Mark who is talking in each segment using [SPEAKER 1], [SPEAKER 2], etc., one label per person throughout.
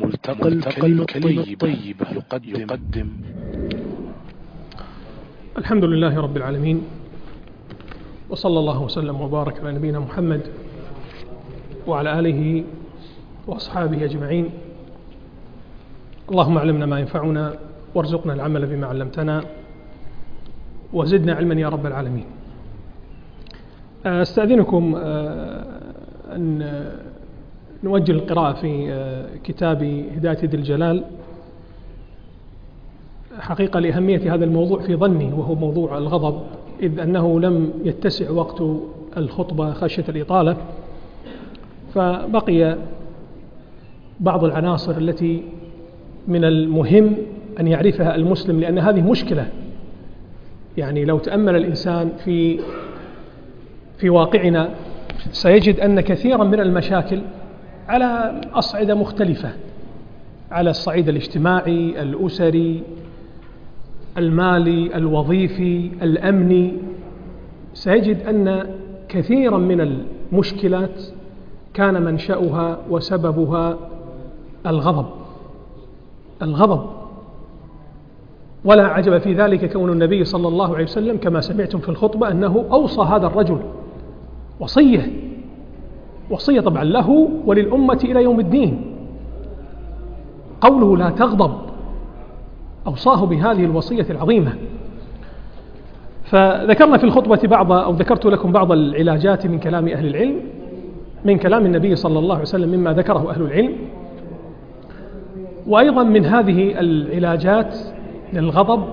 [SPEAKER 1] ملتقى الكلمة الطيبة يقدم.
[SPEAKER 2] الحمد لله رب العالمين، وصلى الله وسلم وبارك على نبينا محمد وعلى آله وأصحابه أجمعين. اللهم علمنا ما ينفعنا وارزقنا العمل بما علمتنا وزدنا علما يا رب العالمين. أستأذنكم أن نوجه القراءة في كتاب هداية ذي الجلال، حقيقة لأهمية هذا الموضوع في ظني، وهو موضوع الغضب، إذ أنه لم يتسع وقت الخطبة خشية الإطالة، فبقي بعض العناصر التي من المهم أن يعرفها المسلم، لأن هذه مشكلة. يعني لو تأمل الإنسان في واقعنا سيجد أن كثيرا من المشاكل على أصعدة مختلفة، على الصعيد الاجتماعي، الأسري، المالي، الوظيفي، الأمني، سيجد أن كثيرا من المشكلات كان منشأها وسببها الغضب. ولا عجب في ذلك كون النبي صلى الله عليه وسلم كما سمعتم في الخطبة أنه أوصى هذا الرجل وصية طبعا له وللأمة إلى يوم الدين. قوله لا تغضب أوصاه بهذه الوصية العظيمة. فذكرنا في الخطبة ذكرت لكم بعض العلاجات من كلام أهل العلم، من كلام النبي صلى الله عليه وسلم مما ذكره أهل العلم. وأيضا من هذه العلاجات للغضب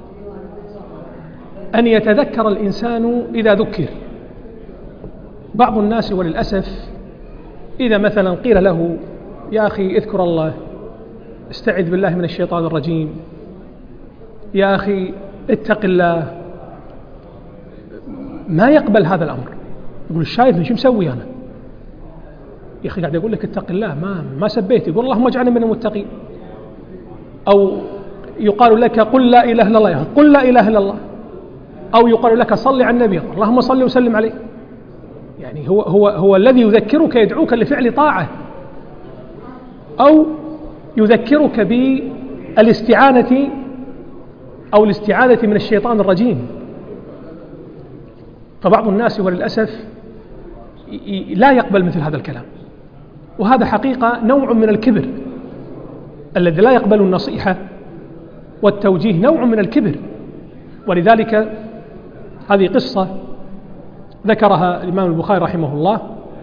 [SPEAKER 2] أن يتذكر الإنسان إذا ذكر. بعض الناس وللأسف إذا مثلا قيل له يا أخي اذكر الله، استعذ بالله من الشيطان الرجيم، يا أخي اتق الله، ما يقبل هذا الأمر. يقول شايفني شو مسوي أنا؟ يا أخي قاعد يقول لك اتق الله، ما سبيت، يقول اللهم اجعلنا من المتقين. أو يقال لك قل لا إله إلا الله، قل لا إله إلا الله. أو يقال لك صل على النبي، اللهم صل وسلم عليه. يعني هو الذي يذكرك، يدعوك لفعل طاعة، أو يذكرك بالاستعانة أو الاستعاذة من الشيطان الرجيم. فبعض الناس وللأسف لا يقبل مثل هذا الكلام، وهذا حقيقة نوع من الكبر. الذي لا يقبل النصيحة والتوجيه نوع من الكبر. ولذلك هذه قصة ذكرها الإمام البخاري رحمه الله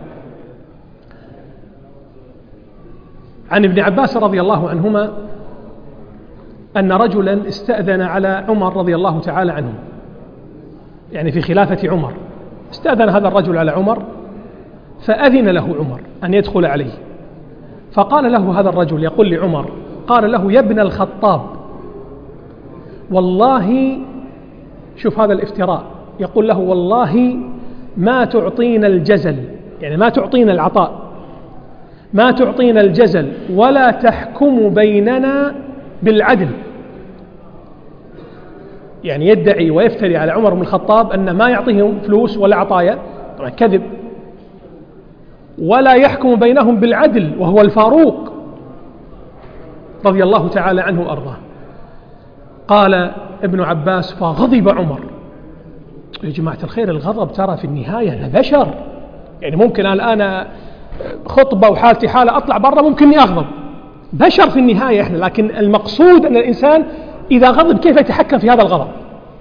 [SPEAKER 2] عن ابن عباس رضي الله عنهما أن رجلا استأذن على عمر رضي الله تعالى عنه، يعني في خلافة عمر. استأذن هذا الرجل على عمر، فأذن له عمر أن يدخل عليه. فقال له هذا الرجل، يقول لعمر، قال له يا ابن الخطاب، والله، شوف هذا الافتراء، يقول له والله ما تعطينا الجزل، يعني ما تعطينا العطاء، ما تعطينا الجزل ولا تحكم بيننا بالعدل. يعني يدعي ويفتري على عمر بن الخطاب أن ما يعطيهم فلوس ولا عطايا، طبعا كذب، ولا يحكم بينهم بالعدل، وهو الفاروق رضي الله تعالى عنه وأرضاه. قال ابن عباس فغضب عمر. يا جماعة الخير، الغضب ترى في النهاية أنا بشر، يعني ممكن الآن خطبة وحالتي حالة أطلع برا ممكن أغضب، بشر في النهاية إحنا. لكن المقصود أن الإنسان إذا غضب كيف يتحكم في هذا الغضب.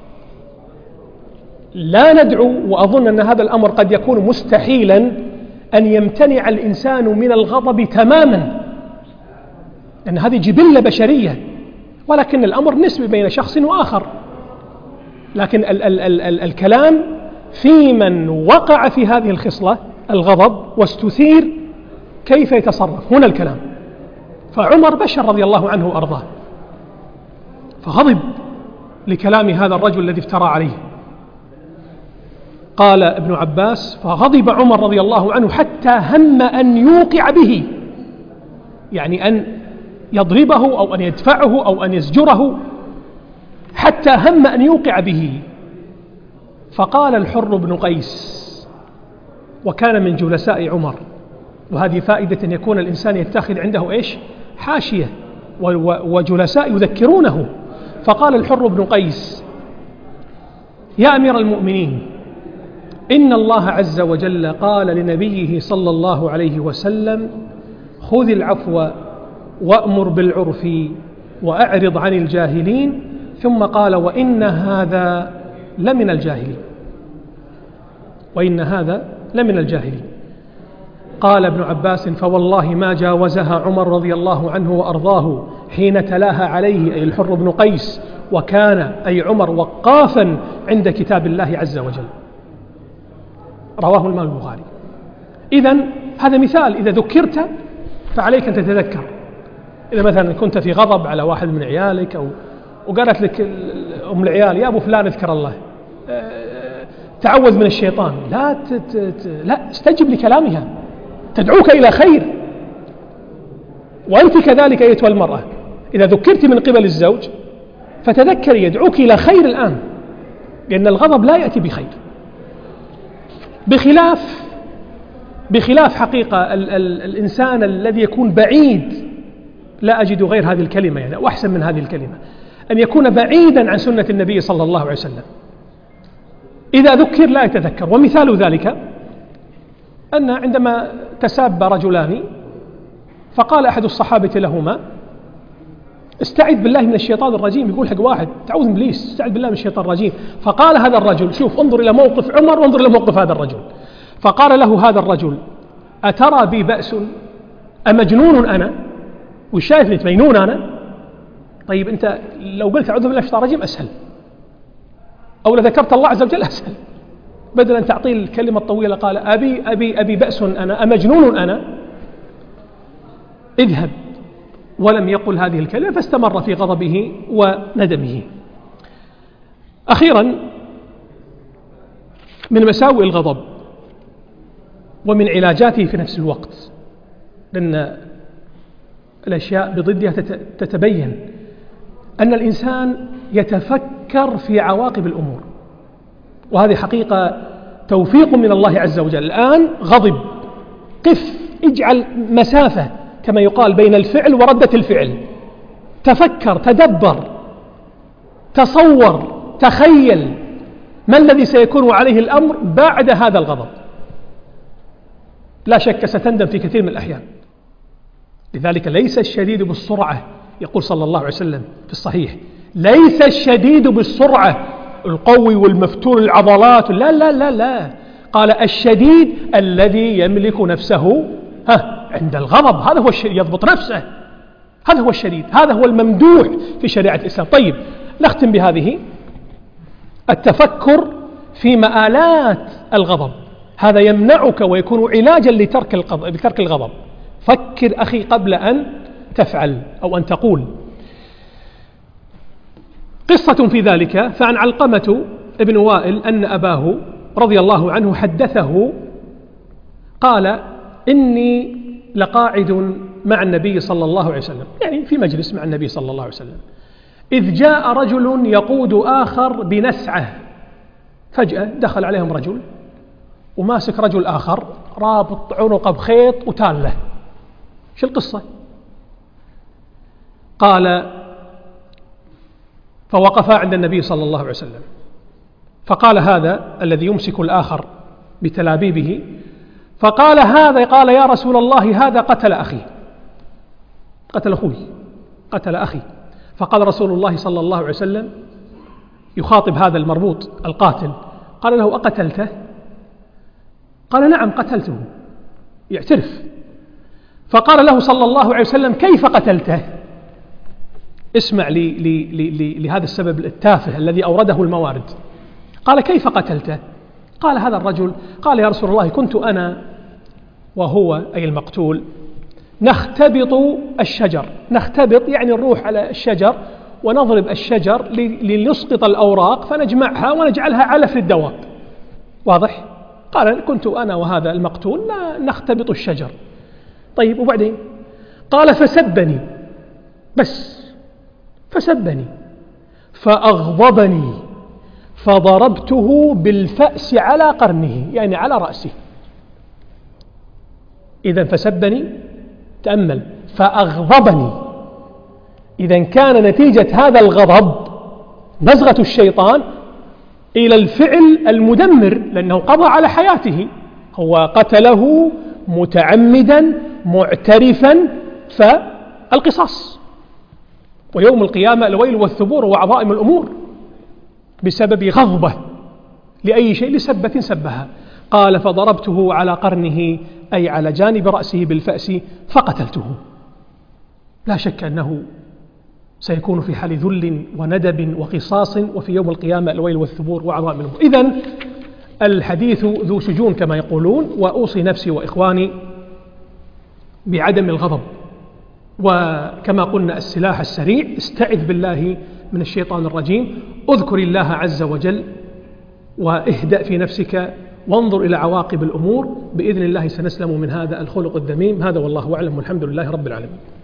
[SPEAKER 2] لا ندعو، وأظن أن هذا الأمر قد يكون مستحيلا أن يمتنع الإنسان من الغضب تماما، لأن هذه جبلة بشرية، ولكن الأمر نسبي بين شخص وآخر. لكن الكلام في من وقع في هذه الخصلة الغضب واستثير كيف يتصرف، هنا الكلام. فعمر بشر رضي الله عنه وأرضاه، فغضب لكلام هذا الرجل الذي افترى عليه. قال ابن عباس فغضب عمر رضي الله عنه حتى هم أن يوقع به، يعني أن يضربه أو أن يدفعه أو أن يزجره، حتى هم أن يوقع به. فقال الحر بن قيس، وكان من جلساء عمر، وهذه فائدة أن يكون الإنسان يتخذ عنده حاشية وجلساء يذكرونه. فقال الحر بن قيس: يا أمير المؤمنين، إن الله عز وجل قال لنبيه صلى الله عليه وسلم: خذ العفو وأمر بالعرف وأعرض عن الجاهلين، ثم قال: وإن هذا لمن الجاهلين، وإن هذا لمن الجاهلين. قال ابن عباس: فوالله ما جاوزها عمر رضي الله عنه وأرضاه حين تلاها عليه، أي الحر بن قيس، وكان أي عمر وقافا عند كتاب الله عز وجل. رواه الإمام البخاري. إذن هذا مثال، إذا ذكرت فعليك أن تتذكر. إذا مثلا كنت في غضب على واحد من عيالك أو وقالت لك أم العيال: يا أبو فلان اذكر الله، تعوذ من الشيطان، لا استجب لكلامها، تدعوك إلى خير. وأنت كذلك أيتها المرأة، إذا ذكرت من قبل الزوج فتذكري، يدعوك إلى خير الآن، لأن الغضب لا يأتي بخير. بخلاف حقيقة الإنسان الذي يكون بعيد، لا أجد غير هذه الكلمة يعني وأحسن من هذه الكلمة، أن يكون بعيدا عن سنة النبي صلى الله عليه وسلم، إذا ذكر لا يتذكر. ومثال ذلك أن عندما تساب رجلان فقال أحد الصحابة لهما: استعذ بالله من الشيطان الرجيم. يقول حق واحد: تعوذ من إبليس، استعذ بالله من الشيطان الرجيم. فقال هذا الرجل، شوف انظر إلى موقف عمر وانظر إلى موقف هذا الرجل، فقال له هذا الرجل: أترى بي بأس؟ أمجنون أنا؟ وشايفني مجنون أنا؟ طيب أنت لو قلت أعوذ بالله من الشيطان الرجيم أسهل، أو لذكرت الله عز وجل أسهل، بدل أن تعطيه الكلمة الطويلة قال: أبي بأس أنا؟ أمجنون أنا؟ اذهب. ولم يقل هذه الكلمة، فاستمر في غضبه وندمه. أخيرا، من مساوئ الغضب ومن علاجاته في نفس الوقت، لأن الأشياء بضدها تتبين، أن الإنسان يتفكر في عواقب الأمور، وهذه حقيقة توفيق من الله عز وجل. الآن غضب، قف، اجعل مسافة كما يقال بين الفعل وردة الفعل، تفكر، تدبر، تصور، تخيل ما الذي سيكون عليه الأمر بعد هذا الغضب. لا شك ستندم في كثير من الأحيان. لذلك ليس الشديد بالسرعة، يقول صلى الله عليه وسلم في الصحيح: ليس الشديد بالسرعة القوي والمفتول العضلات، لا لا لا لا، قال: الشديد الذي يملك نفسه عند الغضب، هذا هو الشديد، يضبط نفسه، هذا هو الشديد، هذا هو الممدوح في شريعة الإسلام. طيب، نختم بهذه: التفكر في مآلات الغضب، هذا يمنعك ويكون علاجا لترك الغضب. فكر أخي قبل أن تفعل أو أن تقول. قصة في ذلك: فعن علقمة ابن وائل أن أباه رضي الله عنه حدثه قال: إني لقاعد مع النبي صلى الله عليه وسلم، يعني في مجلس مع النبي صلى الله عليه وسلم، إذ جاء رجل يقود آخر بنسعه. فجأة دخل عليهم رجل وماسك رجل آخر رابط عنقه بخيط وتاله. شو القصة؟ قال: فوقفا عند النبي صلى الله عليه وسلم، فقال هذا الذي يمسك الآخر بتلابيبه، فقال هذا، قال: يا رسول الله، هذا قتل أخي، قتل أخوي، قتل أخي. فقال رسول الله صلى الله عليه وسلم يخاطب هذا المربوط القاتل، قال له: أقتلته؟ قال: نعم قتلته، يعترف. فقال له صلى الله عليه وسلم: كيف قتلته؟ اسمع لهذا السبب التافه الذي أورده الموارد. قال: كيف قتلته؟ قال هذا الرجل: قال: يا رسول الله، كنت أنا وهو أي المقتول نختبط الشجر، نختبط يعني نروح على الشجر ونضرب الشجر لنسقط الأوراق فنجمعها ونجعلها علف للدواب. واضح؟ قال: كنت أنا وهذا المقتول نختبط الشجر. طيب، وبعدين؟ قال: فسبني، بس فسبني فأغضبني فضربته بالفأس على قرنه، يعني على رأسه. إذن فسبني تأمل، فأغضبني. إذا كان نتيجة هذا الغضب نزغة الشيطان إلى الفعل المدمر، لأنه قضى على حياته، هو قتله متعمدا معترفا، فالقصاص. ويوم القيامة الويل والثبور وعظائم الأمور بسبب غضبه لأي شيء، لسبة سبها. قال فضربته على قرنه، أي على جانب رأسه بالفأس، فقتلته. لا شك أنه سيكون في حال ذل وندب وقصاص، وفي يوم القيامة الويل والثبور وعظائم الأمور. إذن الحديث ذو شجون كما يقولون، وأوصي نفسي وإخواني بعدم الغضب. وكما قلنا السلاح السريع، استعذ بالله من الشيطان الرجيم، اذكر الله عز وجل، واهدأ في نفسك، وانظر إلى عواقب الأمور. بإذن الله سنسلم من هذا الخلق الذميم. هذا والله أعلم، والحمد لله رب العالمين.